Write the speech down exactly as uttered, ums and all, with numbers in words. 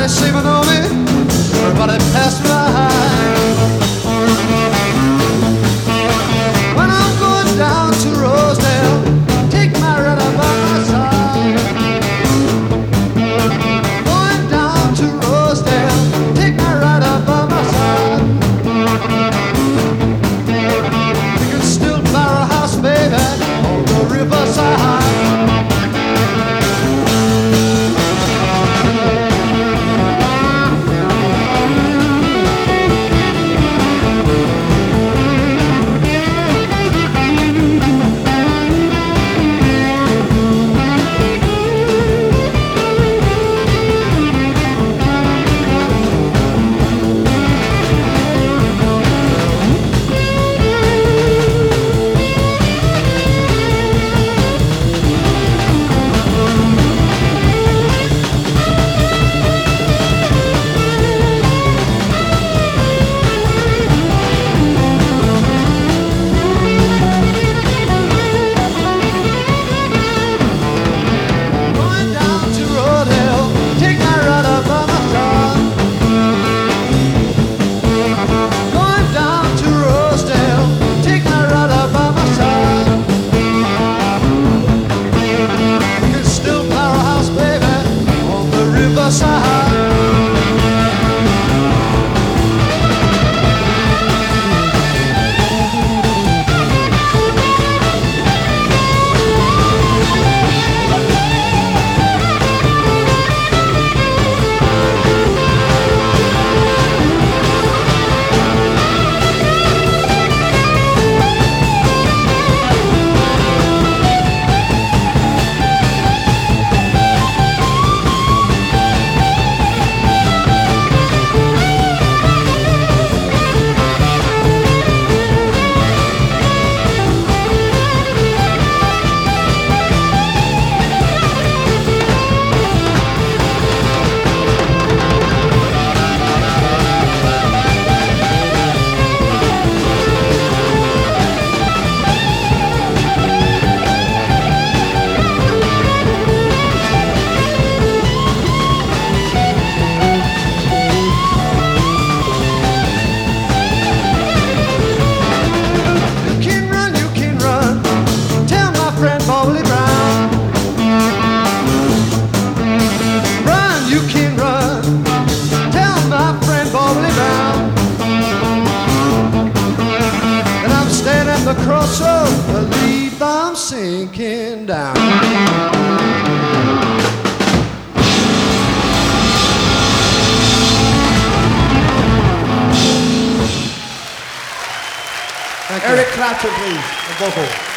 Everybody sleeping on me. Everybody pass me by. When I'm going down to Rosedale, take my rider by my side. Going down to Rosedale, take my rider by my side. We can still buy a house, baby, on the riverside. The crossroad, believe I'm sinking down. Eric Clapton, please, the vocal.